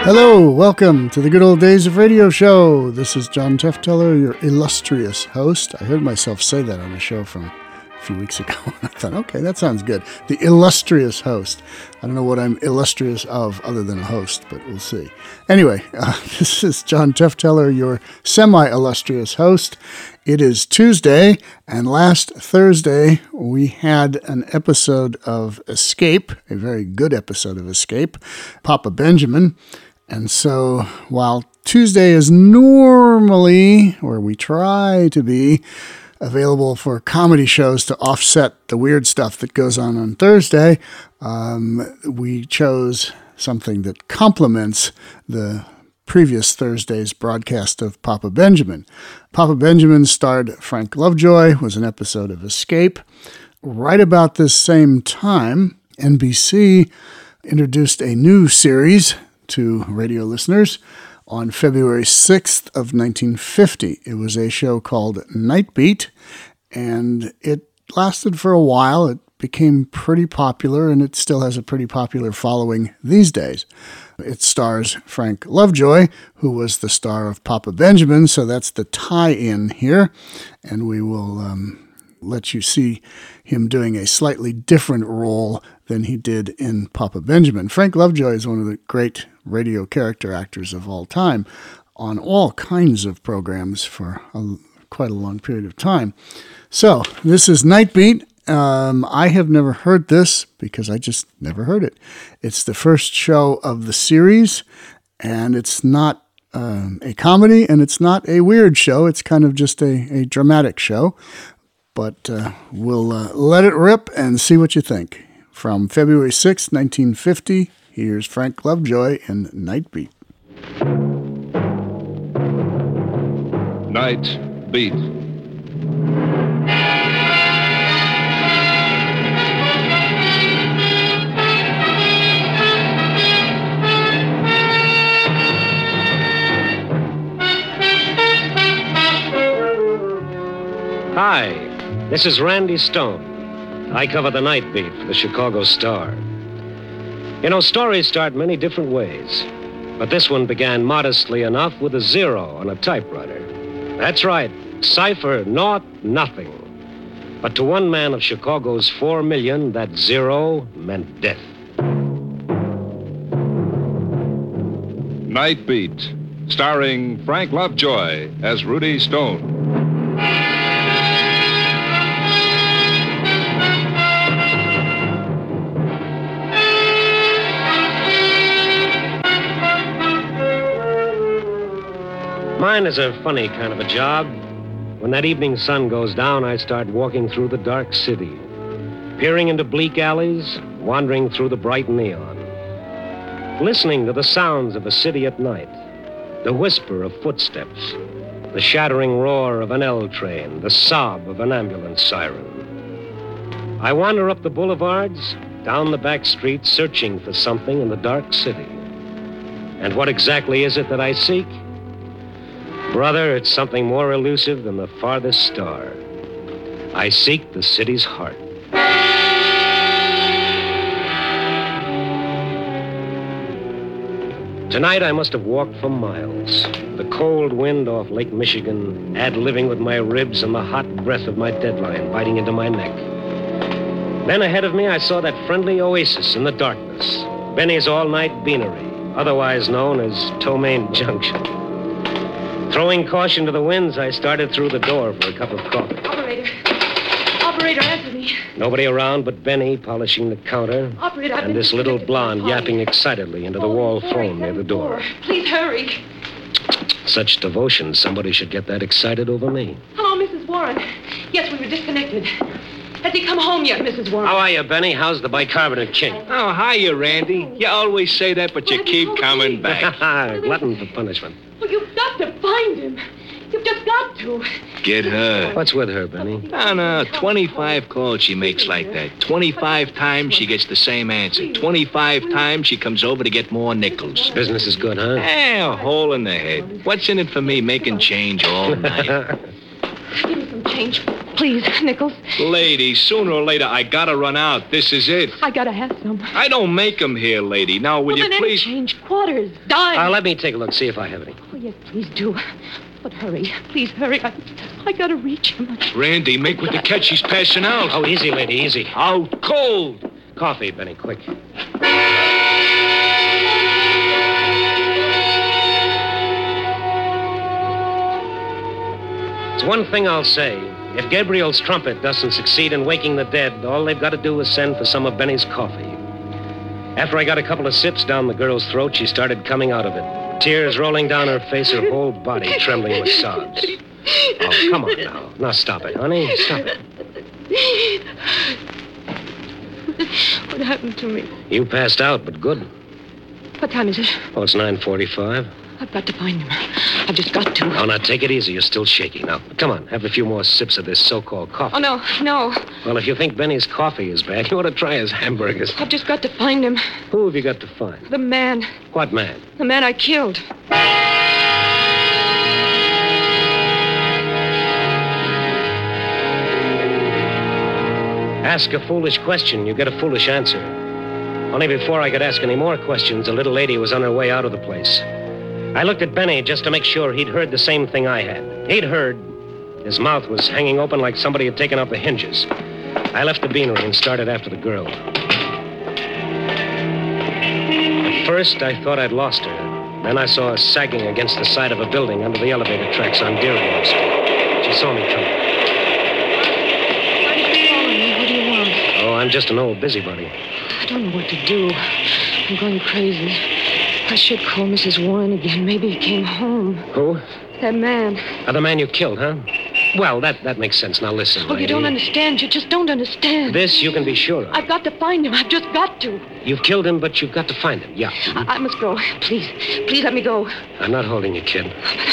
Hello, welcome to the Good Old Days of Radio Show. This is John Tefteller, your illustrious host. I heard myself say that on a show from a few weeks ago. I thought, okay, that sounds good. The illustrious host. I don't know what I'm illustrious of other than a host, but we'll see. Anyway, this is John Tefteller, your semi-illustrious host. It is Tuesday, and last Thursday we had an episode of Escape, a very good episode of Escape, Papa Benjamin. And so while Tuesday is normally, or we try to be, available for comedy shows to offset the weird stuff that goes on Thursday, we chose something that complements the previous Thursday's broadcast of Papa Benjamin. Papa Benjamin starred Frank Lovejoy, was an episode of Escape. Right about this same time, NBC introduced a new series to radio listeners on February 6th of 1950. It was a show called Night Beat, and it lasted for a while. It became pretty popular, and it still has a pretty popular following these days. It stars Frank Lovejoy, who was the star of Papa Benjamin, so that's the tie-in here, and we will let you see him doing a slightly different role than he did in Papa Benjamin. Frank Lovejoy is one of the great radio character actors of all time on all kinds of programs for quite a long period of time. So, this is Night Beat. I have never heard this because I just never heard it. It's the first show of the series, and it's not a comedy, and it's not a weird show. It's kind of just a dramatic show. But we'll let it rip and see what you think. From February 6, 1950, here's Frank Lovejoy in Night Beat. Night Beat. Hi, this is Randy Stone. I cover the Night Beat for the Chicago Star. You know, stories start many different ways, but this one began modestly enough with a 0 on a typewriter. That's right, cipher, naught, nothing. But to one man of Chicago's 4 million, that 0 meant death. Night Beat, starring Frank Lovejoy as Rudy Stone. Mine is a funny kind of a job. When that evening sun goes down, I start walking through the dark city, peering into bleak alleys, wandering through the bright neon, listening to the sounds of a city at night, the whisper of footsteps, the shattering roar of an L train, the sob of an ambulance siren. I wander up the boulevards, down the back streets, searching for something in the dark city. And what exactly is it that I seek? Brother, it's something more elusive than the farthest star. I seek the city's heart. Tonight I must have walked for miles. The cold wind off Lake Michigan, ad-living with my ribs and the hot breath of my deadline biting into my neck. Then ahead of me I saw that friendly oasis in the darkness, Benny's All-Night Beanery, otherwise known as Tomaine Junction. Throwing caution to the winds, I started through the door for a cup of coffee. Operator, answer me. Nobody around but Benny polishing the counter. Operator, and this little blonde yapping excitedly into the wall phone near the door. Please hurry. Such devotion, somebody should get that excited over me. Hello, Mrs. Warren. Yes, we were disconnected. Has he come home yet, Mrs. Warren? How are you, Benny? How's the bicarbonate king? Oh, hiya, Randy. You always say that, but you keep coming back. Glutton for punishment. Well, you've got to find him. You've just got to. Get her. What's with her, Benny? No, 25 calls she makes like that. 25 times she gets the same answer. 25 times she comes over to get more nickels. Business is good, huh? A hole in the head. What's in it for me making change all night? Give me some change. Please, Nichols. Lady, sooner or later, I gotta run out. This is it. I gotta have some. I don't make them here, lady. Now, will you then please... change quarters, dimes. Let me take a look, see if I have any. Oh, yes, please do. But hurry. Please hurry. I gotta reach him. Randy, make with the catch. She's passing out. Oh, easy, lady, easy. Out cold. Coffee, Benny, quick. It's one thing I'll say. If Gabriel's trumpet doesn't succeed in waking the dead, all they've got to do is send for some of Benny's coffee. After I got a couple of sips down the girl's throat, she started coming out of it. Tears rolling down her face, her whole body trembling with sobs. Oh, come on now. Now stop it, honey. Stop it. What happened to me? You passed out, but good. What time is it? Oh, it's 9:45. I've got to find him. I've just got to. Oh, now take it easy. You're still shaky. Now, come on. Have a few more sips of this so-called coffee. Oh, no. Well, if you think Benny's coffee is bad, you ought to try his hamburgers. I've just got to find him. Who have you got to find? The man. What man? The man I killed. Ask a foolish question, you get a foolish answer. Only before I could ask any more questions, a little lady was on her way out of the place. I looked at Benny just to make sure he'd heard the same thing I had. He'd heard. His mouth was hanging open like somebody had taken off the hinges. I left the beanery and started after the girl. At first, I thought I'd lost her. Then I saw her sagging against the side of a building under the elevator tracks on Dearborn Street. She saw me coming. Why did you follow me? What do you want? Oh, I'm just an old busybody. I don't know what to do. I'm going crazy. I should call Mrs. Warren again. Maybe he came home. Who? That man. The man you killed, huh? Well, that makes sense. Now listen, Oh, lady. you don't understand. You just don't understand. This you can be sure of. I've got to find him. I've just got to. You've killed him, but you've got to find him. Yeah. I must go. Please let me go. I'm not holding you, kid.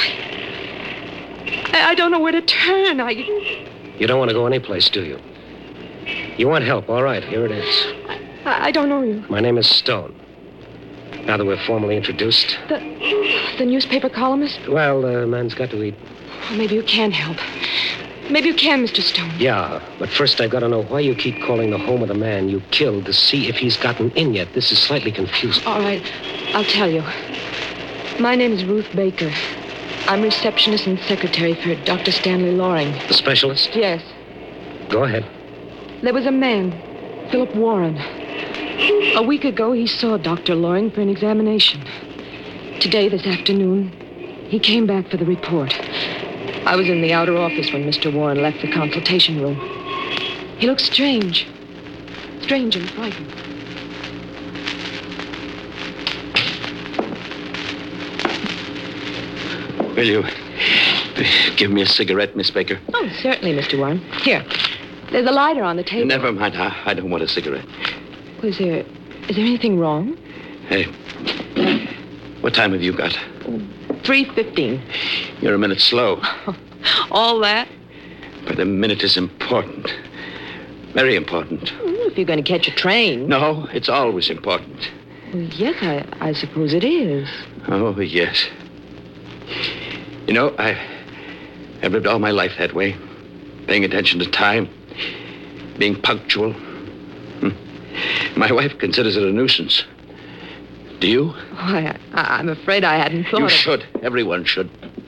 I don't know where to turn. You don't want to go anyplace, do you? You want help? All right, here it is. I don't know you. My name is Stone. Now that we're formally introduced. The newspaper columnist? Well, man's got to eat. Well, maybe you can help. Maybe you can, Mr. Stone. Yeah, but first I've got to know why you keep calling the home of the man you killed to see if he's gotten in yet. This is slightly confusing. All right, I'll tell you. My name is Ruth Baker. I'm receptionist and secretary for Dr. Stanley Loring. The specialist? Yes. Go ahead. There was a man, Philip Warren. A week ago, he saw Dr. Loring for an examination. Today, this afternoon, he came back for the report. I was in the outer office when Mr. Warren left the consultation room. He looked strange. Strange and frightened. Will you give me a cigarette, Miss Baker? Oh, certainly, Mr. Warren. Here. There's a lighter on the table. Never mind. I don't want a cigarette. Is there anything wrong? Hey, what time have you got? 3:15. You're a minute slow. All that? But a minute is important. Very important. If you're going to catch a train. No, it's always important. Well, yes, I suppose it is. Oh, yes. You know, I've lived all my life that way. Paying attention to time. Being punctual. My wife considers it a nuisance. Do you? Why, I'm afraid I hadn't thought You of... should. Everyone should.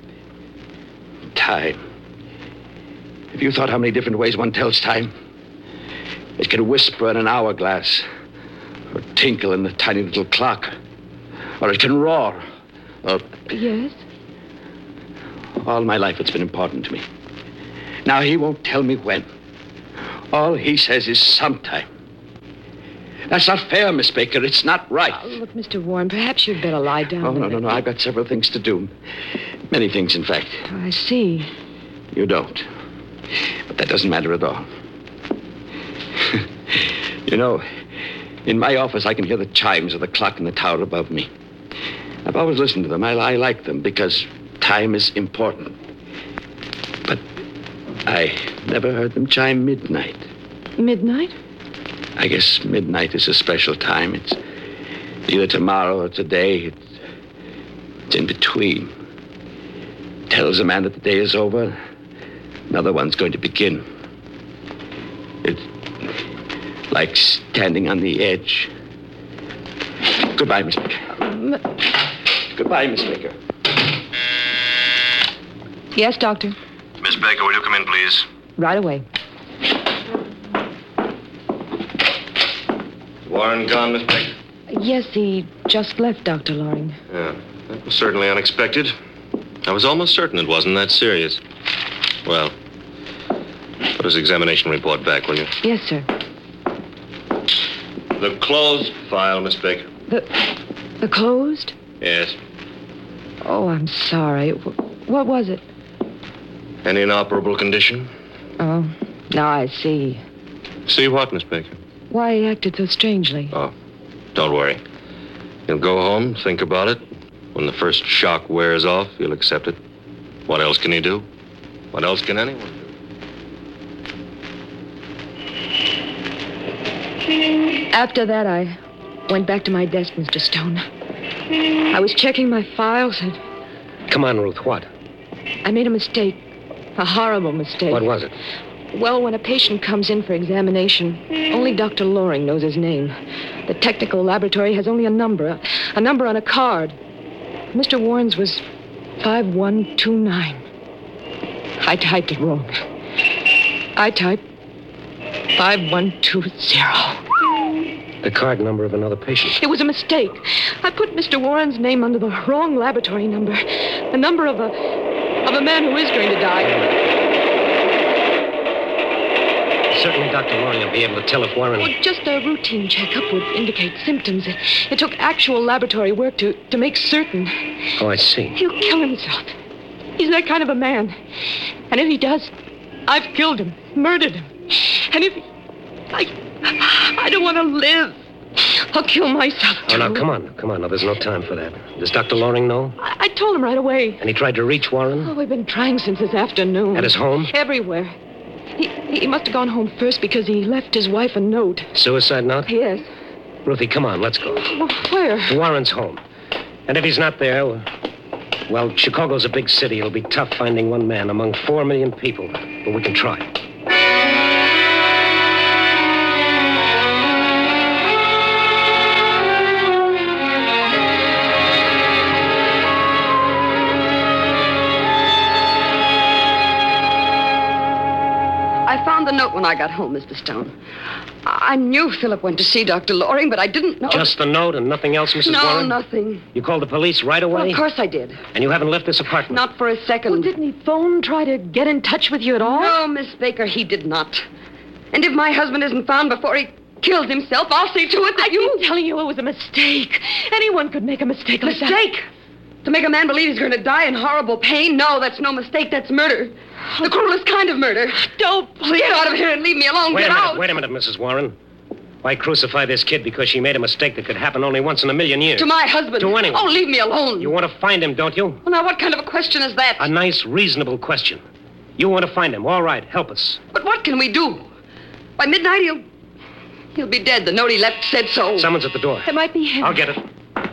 Time. Have you thought how many different ways one tells time? It can whisper in an hourglass, or tinkle in the tiny little clock, or it can roar, or... Yes? All my life it's been important to me. Now he won't tell me when. All he says is sometime. That's not fair, Miss Baker. It's not right. Oh, look, Mr. Warren, perhaps you'd better lie down. Oh, no. I've got several things to do. Many things, in fact. Oh, I see. You don't. But that doesn't matter at all. You know, in my office, I can hear the chimes of the clock in the tower above me. I've always listened to them. I like them because time is important. But I never heard them chime midnight. Midnight? I guess midnight is a special time. It's either tomorrow or today. It's in between. Tells a man that the day is over. Another one's going to begin. Like standing on the edge. Goodbye, Miss Baker. Goodbye, Miss Baker. Yes, Doctor. Miss Baker, will you come in, please? Right away. Warren gone, Miss Baker? Yes, he just left, Dr. Loring. Yeah, that was certainly unexpected. I was almost certain it wasn't that serious. Well, put his examination report back, will you? Yes, sir. The closed file, Miss Baker. The closed? Yes. Oh, I'm sorry. What was it? An inoperable condition? Oh, now I see. See what, Miss Baker? Why he acted so strangely. Oh, don't worry. You'll go home, think about it. When the first shock wears off, you'll accept it. What else can he do? What else can anyone do? After that, I went back to my desk, Mr. Stone. I was checking my files and Come on, Ruth, what? I made a mistake. A horrible mistake. What was it? Well, when a patient comes in for examination, only Dr. Loring knows his name. The technical laboratory has only a number on a card. Mr. Warren's was 5129. I typed it wrong. I typed 5120. The card number of another patient. It was a mistake. I put Mr. Warren's name under the wrong laboratory number. The number of a man who is going to die. Certainly Dr. Loring will be able to tell if Warren... Well, just a routine checkup would indicate symptoms. It took actual laboratory work to make certain. Oh, I see. He'll kill himself. He's that kind of a man. And if he does, I've killed him, murdered him. And if he... I don't want to live. I'll kill myself, too. Oh, now, come on. Now, there's no time for that. Does Dr. Loring know? I told him right away. And he tried to reach Warren? Oh, we've been trying since this afternoon. At his home? Everywhere. He must have gone home first because he left his wife a note. Suicide note? Yes. Ruthie, come on, let's go. Well, where? Warren's home. And if he's not there, well, Chicago's a big city. It'll be tough finding one man among 4 million people. But we can try. I found the note when I got home, Mr. Stone. I knew Philip went to see Dr. Loring, but I didn't know... Just the note and nothing else, Mrs. Warren? No, nothing. You called the police right away? Well, of course I did. And you haven't left this apartment? Not for a second. Well, didn't he phone, try to get in touch with you at all? No, Miss Baker, he did not. And if my husband isn't found before he kills himself, I'll see to it that I've been telling you it was a mistake. Anyone could make a mistake like that. Mistake? To make a man believe he's going to die in horrible pain? No, that's no mistake. That's murder. The cruelest kind of murder. Don't, please. Get out of here and leave me alone. Wait Get out. Wait a minute, Mrs. Warren. Why crucify this kid because she made a mistake that could happen only once in a million years? To my husband. To anyone. Oh, leave me alone. You want to find him, don't you? Well, now, what kind of a question is that? A nice, reasonable question. You want to find him. All right, help us. But what can we do? By midnight, he'll be dead. The note he left said so. Someone's at the door. It might be him. I'll get it.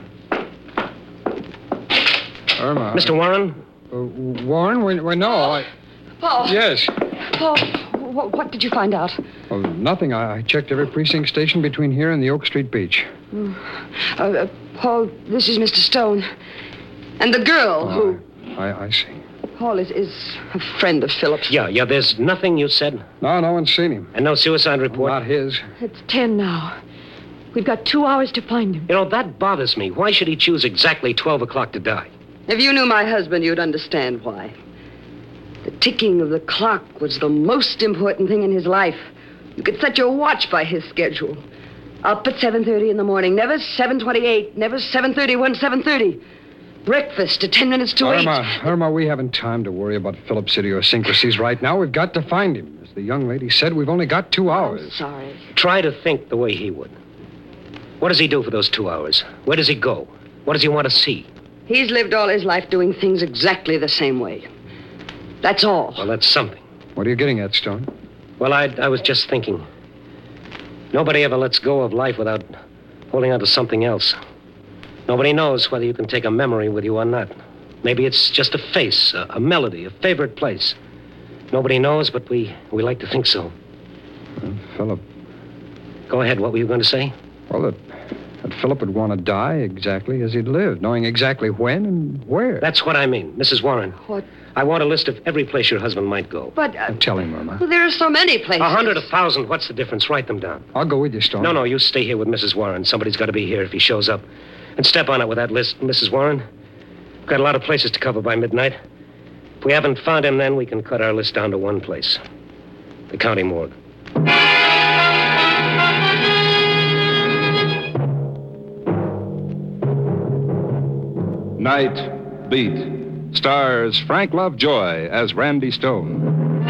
Irma. Mr. Warren? Warren? Well, no, Paul. Yes. Paul, what did you find out? Well, nothing. I checked every precinct station between here and the Oak Street beach. Paul, this is Mr. Stone. And the girl who... I see. Paul is a friend of Philip's. Yeah, there's nothing you said? No one's seen him. And no suicide report? Not his. It's 10 now. We've got 2 hours to find him. You know, that bothers me. Why should he choose exactly 12 o'clock to die? If you knew my husband, you'd understand why. The ticking of the clock was the most important thing in his life. You could set your watch by his schedule. Up at 7:30 in the morning. Never 7:28. Never 7:31, 7:30. Breakfast at 10 minutes to 8. Irma, we haven't time to worry about Philip's idiosyncrasies right now. We've got to find him. As the young lady said, we've only got 2 hours. I'm sorry. Try to think the way he would. What does he do for those 2 hours? Where does he go? What does he want to see? He's lived all his life doing things exactly the same way. That's all. Well, that's something. What are you getting at, Stone? Well, I was just thinking. Nobody ever lets go of life without holding on to something else. Nobody knows whether you can take a memory with you or not. Maybe it's just a face, a melody, a favorite place. Nobody knows, but we like to think so. Philip. Go ahead. What were you going to say? Well, that Philip would want to die exactly as he'd lived, knowing exactly when and where. That's what I mean, Mrs. Warren. What? I want a list of every place your husband might go. But, Tell him, Irma. well, there are so many places. 100, 1,000. What's the difference? Write them down. I'll go with you, Stone. No, you stay here with Mrs. Warren. Somebody's got to be here if he shows up. And step on it with that list, Mrs. Warren. We've got a lot of places to cover by midnight. If we haven't found him then, we can cut our list down to one place. The county morgue. Night Beat stars Frank Lovejoy as Randy Stone.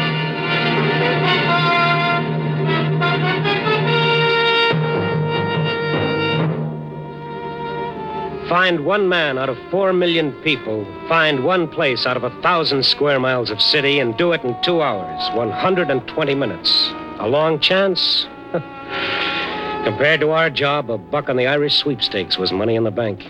Find one man out of 4 million people. Find one place out of 1,000 square miles of city and do it in 2 hours, 120 minutes. A long chance? Compared to our job, $1 on the Irish sweepstakes was money in the bank.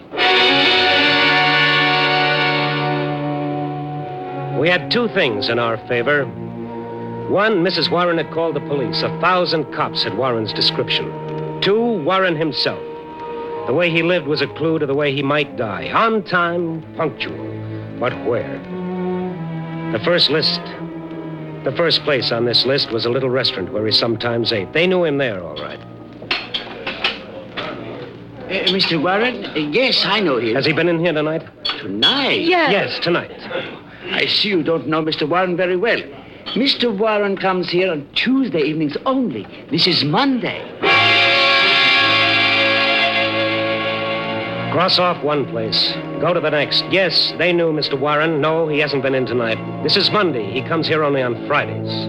We had 2 things in our favor. One, Mrs. Warren had called the police. 1,000 cops had Warren's description. 2, Warren himself. The way he lived was a clue to the way he might die. On time, punctual. But where? The first place on this list was a little restaurant where he sometimes ate. They knew him there, all right. Mr. Warren? Yes, I know him. Has he been in here tonight? Tonight? Yes, tonight. I see you don't know Mr. Warren very well. Mr. Warren comes here on Tuesday evenings only. This is Monday. Cross off one place. Go to the next. Yes, they knew Mr. Warren. No, he hasn't been in tonight. This is Monday. He comes here only on Fridays.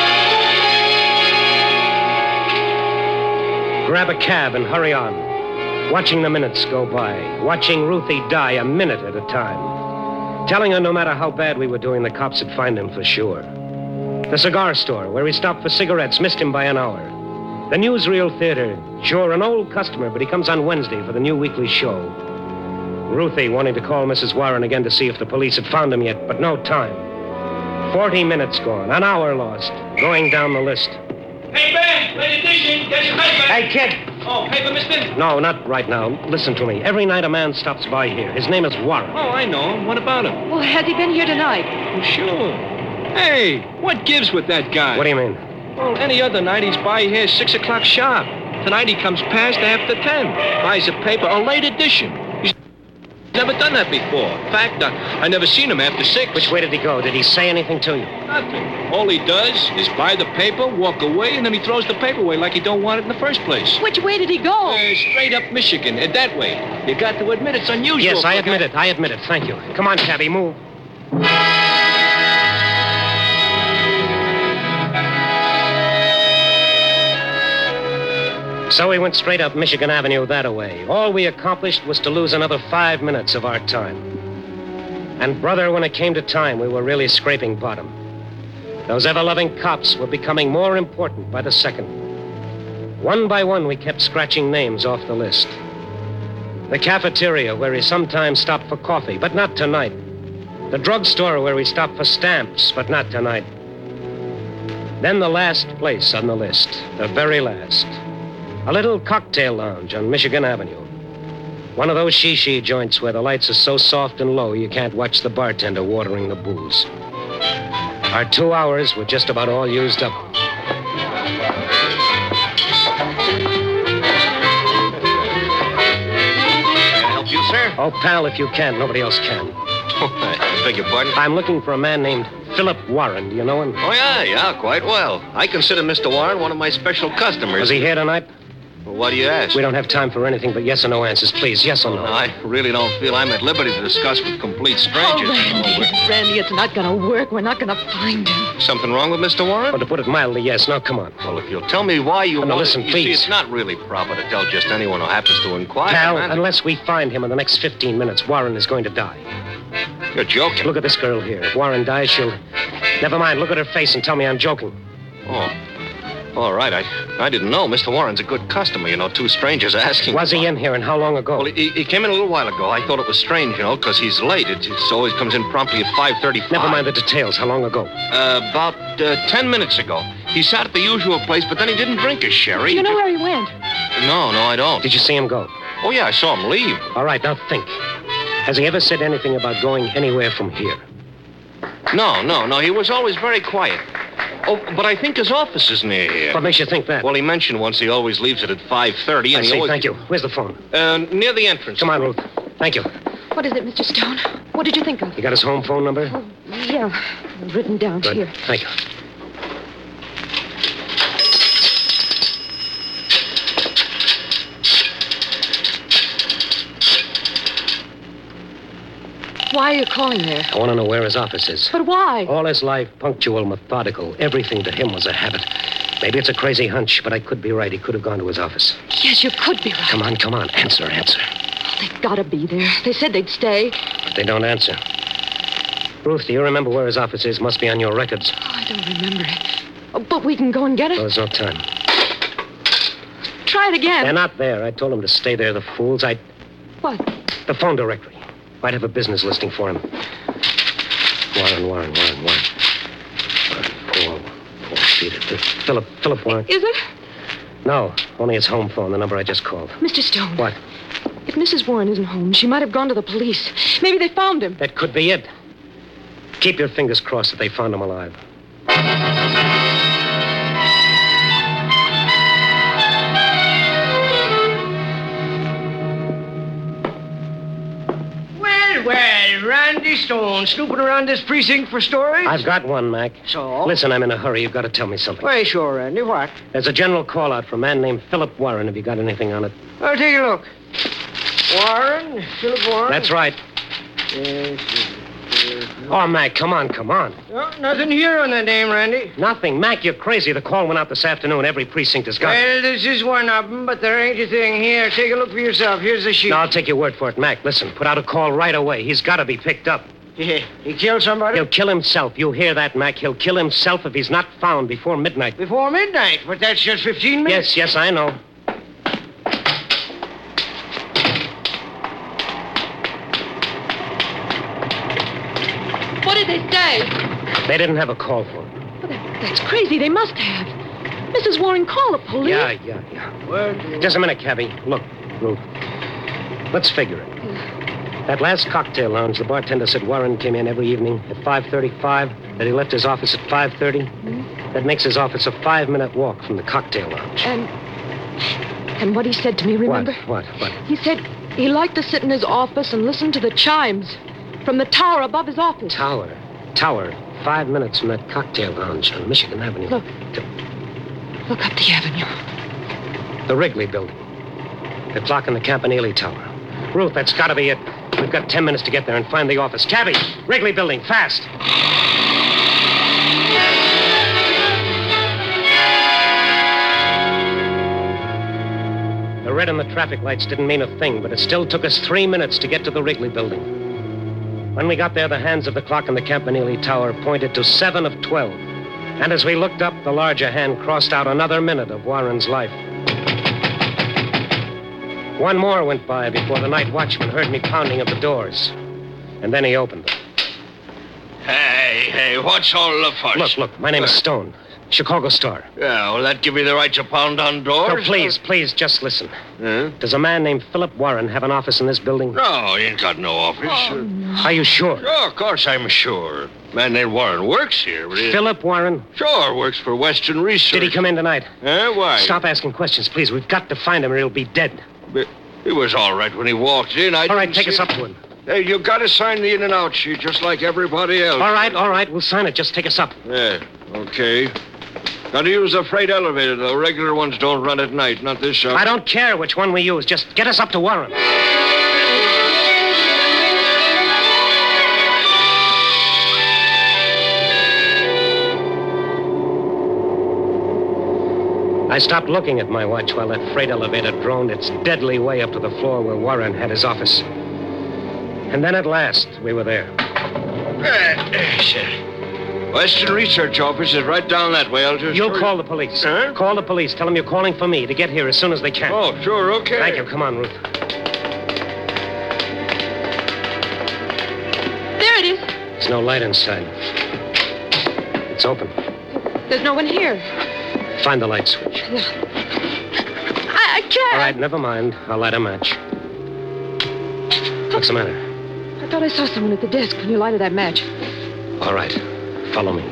Grab a cab and hurry on. Watching the minutes go by. Watching Ruthie die a minute at a time. Telling her no matter how bad we were doing, the cops would find him for sure. The cigar store, where he stopped for cigarettes, missed him by an hour. The Newsreel Theater, sure, an old customer, but he comes on Wednesday for the new weekly show. Ruthie wanting to call Mrs. Warren again to see if the police had found him yet, but no time. 40 minutes gone, an hour lost, going down the list. Hey, Ben, late edition, get your paper. Hey, kid. Oh, paper, mister? No, not right now. Listen to me. Every night a man stops by here. His name is Warren. Oh, I know him. What about him? Well, has he been here tonight? Oh, sure. Hey, what gives with that guy? What do you mean? Well, any other night he's by here 6 o'clock sharp. Tonight he comes past after 10. Buys a paper, a late edition. He's never done that before. In fact, I never seen him after 6. Which way did he go? Did he say anything to you? Nothing. All he does is buy the paper, walk away, and then he throws the paper away like he don't want it in the first place. Which way did he go? Straight up Michigan, that way. You got to admit it's unusual. Yes, I admit it. Thank you. Come on, cabby, move. So we went straight up Michigan Avenue that way. All we accomplished was to lose another 5 minutes of our time. And, brother, when it came to time, we were really scraping bottom. Those ever-loving cops were becoming more important by the second. One by one, we kept scratching names off the list. The cafeteria, where he sometimes stopped for coffee, but not tonight. The drugstore, where he stopped for stamps, but not tonight. Then the last place on the list, the very last. A little cocktail lounge on Michigan Avenue. One of those shishi joints where the lights are so soft and low you can't watch the bartender watering the booze. Our 2 hours were just about all used up. Can I help you, sir? Oh, pal, if you can. Nobody else can. I beg your pardon? I'm looking for a man named Philip Warren. Do you know him? Oh, yeah, quite well. I consider Mr. Warren one of my special customers. Was he here tonight? Well, what do you ask? We don't have time for anything but yes or no answers. Please, yes or no. I really don't feel I'm at liberty to discuss with complete strangers. Oh, Randy, it's not going to work. We're not going to find him. Something wrong with Mr. Warren? Well, to put it mildly, yes. Now, come on. Well, if you'll tell me why you no, want listen, you please. see, it's not really proper to tell just anyone who happens to inquire. Pal, man. unless we find him in the next 15 minutes, Warren is going to die. You're joking. Look at this girl here. If Warren dies, she'll... Never mind. Look at her face and tell me I'm joking. Oh. All right, I didn't know. Mr. Warren's a good customer, you know. Two strangers asking. Was he in here, and how long ago? Well, he came in a little while ago. I thought it was strange, you know, because he's late. It always comes in promptly at 5:35. Never mind the details. How long ago? About 10 minutes ago. He sat at the usual place, but then he didn't drink his sherry. Do you know where he went? No, I don't. Did you see him go? Oh, yeah, I saw him leave. All right, now think. Has he ever said anything about going anywhere from here? No. He was always very quiet. Oh, but I think his office is near here. What makes you think that? Well, he mentioned once he always leaves it at 5:30. I see, thank you. Where's the phone? Near the entrance. Come on, Ruth. Thank you. What is it, Mr. Stone? What did you think of? You got his home phone number? Oh, yeah. Written down Good. here. Thank you. Why are you calling there? I want to know where his office is. But why? All his life, punctual, methodical. Everything to him was a habit. Maybe it's a crazy hunch, but I could be right. He could have gone to his office. Yes, you could be right. Come on. Answer. They've got to be there. They said they'd stay. But they don't answer. Ruth, do you remember where his office is? Must be on your records. Oh, I don't remember it. Oh, but we can go and get it. Well, there's no time. Try it again. They're not there. I told them to stay there, the fools. What? The phone directory. Might have a business listing for him. Warren. Four feet. Philip Warren. Is it? No, only his home phone, the number I just called. Mr. Stone. What? If Mrs. Warren isn't home, she might have gone to the police. Maybe they found him. That could be it. Keep your fingers crossed that they found him alive. Well, Randy Stone, snooping around this precinct for stories? I've got one, Mac. So? Listen, I'm in a hurry. You've got to tell me something. Why, sure, Randy. What? There's a general call-out for a man named Philip Warren. Have you got anything on it? I'll take a look. Warren? Philip Warren? That's right. Yes. Oh, Mac, come on. No, nothing here on that name, Randy. Nothing. Mac, you're crazy. The call went out this afternoon. Every precinct has got it. Well, this is one of them, but there ain't a thing here. Take a look for yourself. Here's the sheet. No, I'll take your word for it, Mac. Listen, put out a call right away. He's got to be picked up. Yeah, he killed somebody? He'll kill himself. You hear that, Mac? He'll kill himself if he's not found before midnight. Before midnight? But that's just 15 minutes. Yes, I know. What did they say? They didn't have a call for him. Well, that's crazy. They must have. Mrs. Warren, call the police. Yeah. Well, just a minute, Cabby. Look, Ruth. Let's figure it. That last cocktail lounge, the bartender said Warren came in every evening at 5:35, that he left his office at 5:30. Mm-hmm. That makes his office a 5-minute walk from the cocktail lounge. And what he said to me, remember? What? He said he liked to sit in his office and listen to the chimes from the tower above his office. Tower. 5 minutes from that cocktail lounge on Michigan Avenue. Look up the avenue. The Wrigley Building. The clock in the Campanile Tower. Ruth, that's got to be it. We've got 10 minutes to get there and find the office. Cabby, Wrigley Building, fast. The red on the traffic lights didn't mean a thing, but it still took us 3 minutes to get to the Wrigley Building. When we got there, the hands of the clock in the Campanile Tower pointed to 7 of 12. And as we looked up, the larger hand crossed out another minute of Warren's life. One more went by before the night watchman heard me pounding at the doors. And then he opened them. Hey, what's all the fuss? Look, my name is Stone. Chicago Star. Yeah, will that give you the right to pound on doors? No, please, just listen. Huh? Does a man named Philip Warren have an office in this building? No, he ain't got no office. Oh, no. Are you sure? Sure, of course I'm sure. Man named Warren works here. But Philip Warren? Sure, works for Western Research. Did he come in tonight? Why? Stop asking questions, please. We've got to find him or he'll be dead. But he was all right when he walked in. All right, take us up to him. Hey, you got to sign the in and out sheet just like everybody else. All right. We'll sign it. Just take us up. Yeah, okay. Got to use the freight elevator, though. Regular ones don't run at night, not this shop. I don't care which one we use. Just get us up to Warren. I stopped looking at my watch while that freight elevator droned its deadly way up to the floor where Warren had his office. And then at last, we were there. Western Research Office is right down that way. I'll just... You'll call the police. Huh? Call the police. Tell them you're calling for me to get here as soon as they can. Oh, sure, okay. Thank you. Come on, Ruth. There it is. There's no light inside. It's open. There's no one here. Find the light switch. I can't. All right, never mind. I'll light a match. What's the matter? I thought I saw someone at the desk when you lighted that match. All right. Follow me.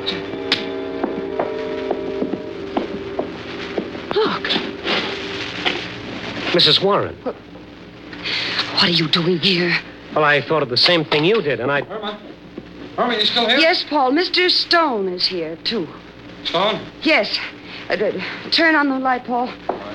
Look. Mrs. Warren. What are you doing here? Well, I thought of the same thing you did, and I... Herman, you still here? Yes, Paul. Mr. Stone is here, too. Stone? Yes. Turn on the light, Paul.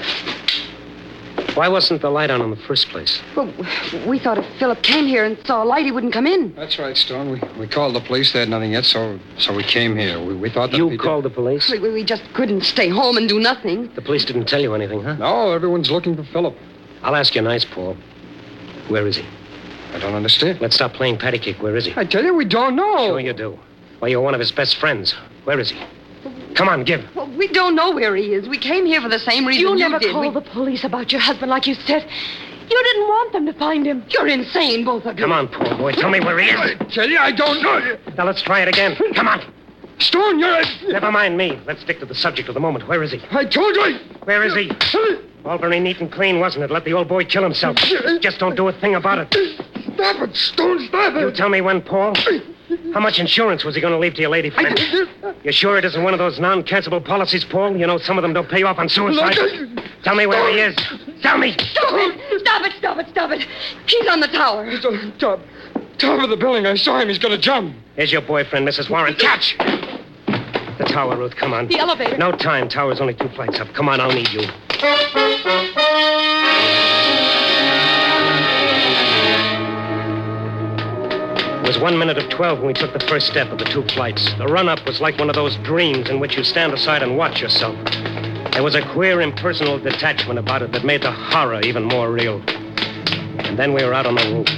Why wasn't the light on in the first place? Well, we thought if Philip came here and saw a light, he wouldn't come in. That's right, Stone. We called the police. They had nothing yet, so we came here. We thought that... You called the police? We just couldn't stay home and do nothing. The police didn't tell you anything, huh? No, everyone's looking for Philip. I'll ask you nice, Paul. Where is he? I don't understand. Let's stop playing patty cake. Where is he? I tell you, we don't know. Sure you do. Well, you're one of his best friends. Where is he? Come on, give. Well, we don't know where he is. We came here for the same reason you never did. called the police about your husband like you said. You didn't want them to find him. You're insane, both of you. Come on, poor boy. Tell me where he is. I tell you, I don't know. Now, let's try it again. Come on. Stone, you're... Never mind me. Let's stick to the subject of the moment. Where is he? I told you. Where is he? All very neat and clean, wasn't it? Let the old boy kill himself. Just don't do a thing about it. Stop it, Stone, stop it. You tell me when, Paul. How much insurance was he going to leave to your lady friend? You sure it isn't one of those non-cancelable policies, Paul? You know, some of them don't pay off on suicide. Tell me where he is. Tell me. Stop it! Stop it! Stop it! Stop it! He's on the tower. He's on the top of the building. I saw him. He's going to jump. Here's your boyfriend, Mrs. Warren. Catch! The tower, Ruth. Come on. The elevator. No time. Tower's only 2 flights up. Come on, I'll need you. It was 1 minute of 12 when we took the first step of the 2 flights. The run-up was like one of those dreams in which you stand aside and watch yourself. There was a queer, impersonal detachment about it that made the horror even more real. And then we were out on the roof.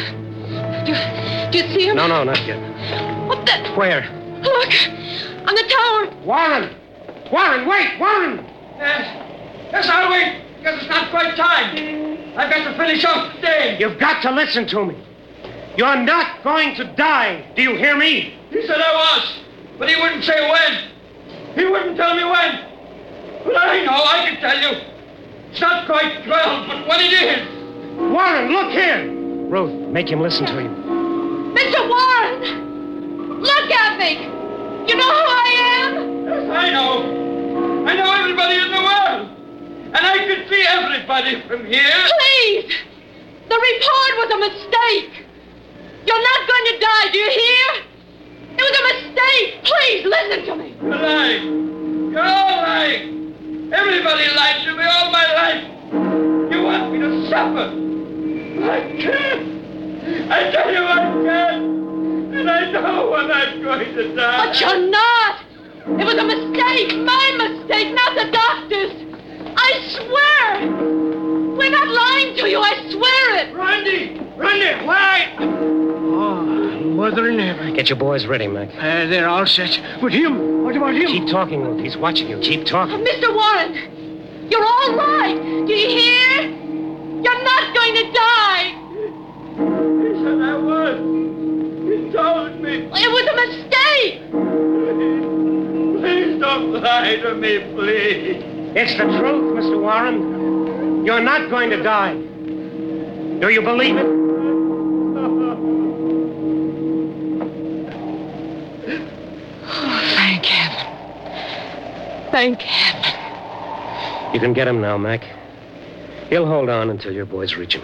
Do you see him? No, not yet. What the... Where? Look! On the tower! Warren! Warren, wait! Warren! Yes, I'll wait. Because it's not quite time. I've got to finish off the day. You've got to listen to me. You're not going to die. Do you hear me? He said I was, but he wouldn't say when. He wouldn't tell me when. But I know, I can tell you. It's not quite 12, but what it is. Warren, look here. Ruth, make him listen to you. Mr. Warren! Look at me! You know who I am? Yes, I know. I know everybody in the world. And I can see everybody from here. Please! The report was a mistake. You're not going to die, do you hear? It was a mistake. Please, listen to me. You're lying. You're all lying. Everybody lied to me all my life. You want me to suffer. I can't. I tell you I can't. And I know when I'm going to die. But you're not. It was a mistake. My mistake, not the doctor's. I swear. We're not lying to you. I swear it. Randy, why? Oh, mother in heaven. Get your boys ready, Mac. They're all set. But him? What about him? Keep talking, Ruth. He's watching you. Keep talking. Mr. Warren, you're all right. Do you hear? You're not going to die. He said I was. He told me. It was a mistake. Please don't lie to me, please. It's the truth, Mr. Warren. You're not going to die. Do you believe it? Oh, thank heaven. Thank heaven. You can get him now, Mac. He'll hold on until your boys reach him.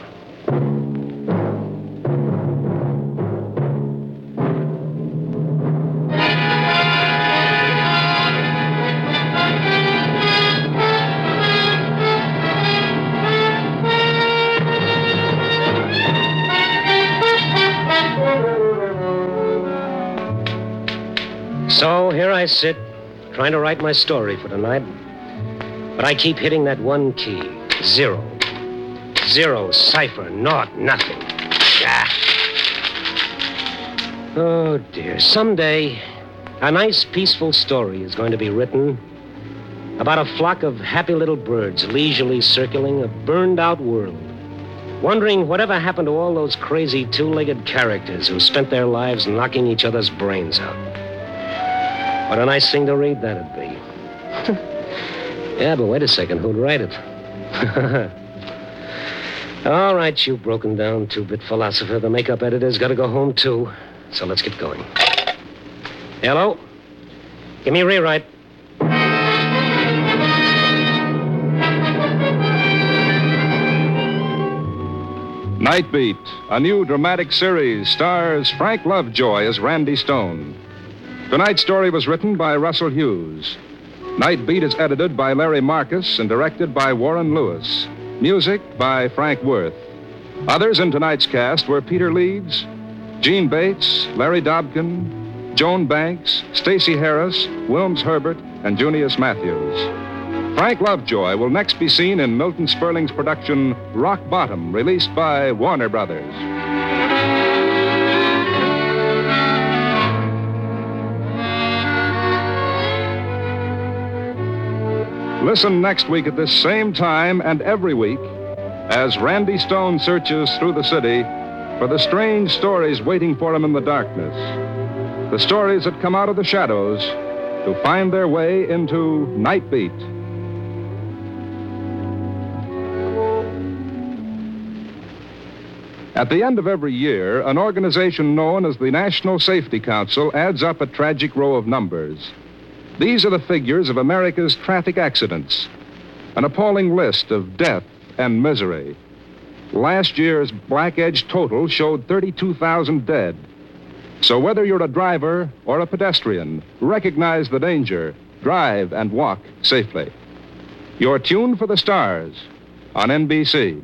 So here I sit, trying to write my story for tonight. But I keep hitting that one key. 0. 0, cipher, naught, nothing. Ah. Oh, dear. Someday, A nice, peaceful story is going to be written about a flock of happy little birds leisurely circling a burned-out world, wondering whatever happened to all those crazy two-legged characters who spent their lives knocking each other's brains out. What a nice thing to read that'd be. Yeah, but wait a second, who'd write it? All right, you broken down two-bit philosopher. The makeup editor's got to go home, too. So let's get going. Hello? Give me a rewrite. Night Beat, a new dramatic series, stars Frank Lovejoy as Randy Stone. Tonight's story was written by Russell Hughes. Night Beat is edited by Larry Marcus and directed by Warren Lewis. Music by Frank Worth. Others in tonight's cast were Peter Leeds, Gene Bates, Larry Dobkin, Joan Banks, Stacey Harris, Wilms Herbert, and Junius Matthews. Frank Lovejoy will next be seen in Milton Sperling's production Rock Bottom, released by Warner Brothers. Listen next week at this same time and every week as Randy Stone searches through the city for the strange stories waiting for him in the darkness. The stories that come out of the shadows to find their way into Night Beat. At the end of every year, an organization known as the National Safety Council adds up a tragic row of numbers. These are the figures of America's traffic accidents, an appalling list of death and misery. Last year's Black Edge total showed 32,000 dead. So whether you're a driver or a pedestrian, recognize the danger, drive and walk safely. You're tuned for the stars on NBC.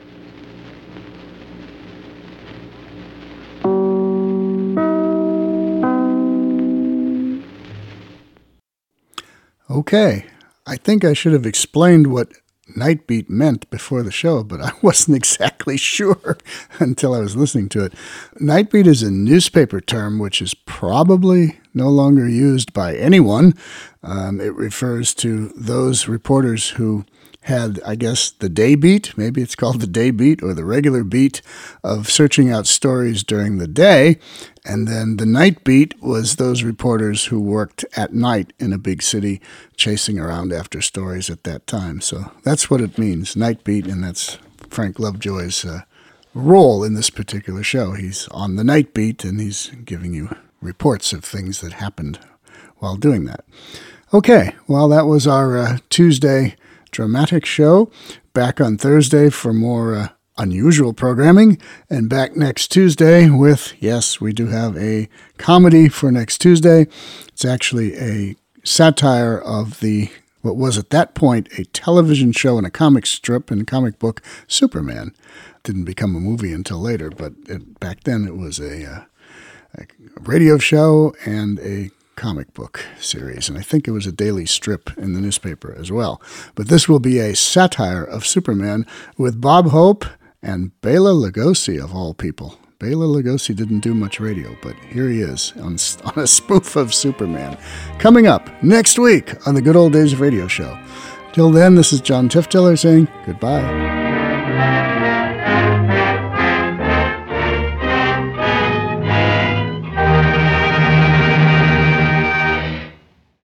Okay, I think I should have explained what Night Beat meant before the show, but I wasn't exactly sure until I was listening to it. Night Beat is a newspaper term which is probably no longer used by anyone. It refers to those reporters who had, I guess, the day beat, maybe it's called the day beat or the regular beat of searching out stories during the day. And then the night beat was those reporters who worked at night in a big city chasing around after stories at that time. So that's what it means, night beat, and that's Frank Lovejoy's role in this particular show. He's on the night beat and he's giving you reports of things that happened while doing that. Okay, well, that was our Tuesday dramatic show. Back on Thursday for more unusual programming, and back next Tuesday with, yes, we do have a comedy for next Tuesday. It's actually a satire of the, what was at that point a television show and a comic strip and a comic book, Superman. Didn't become a movie until later, but back then it was a radio show and a comic book series, and I think it was a daily strip in the newspaper as well. But this will be a satire of Superman with Bob Hope and Bela Lugosi, of all people. Bela Lugosi didn't do much radio, but here he is on a spoof of Superman. Coming up next week on the Good Old Days of Radio show. Till then, this is John Tiftiller saying goodbye.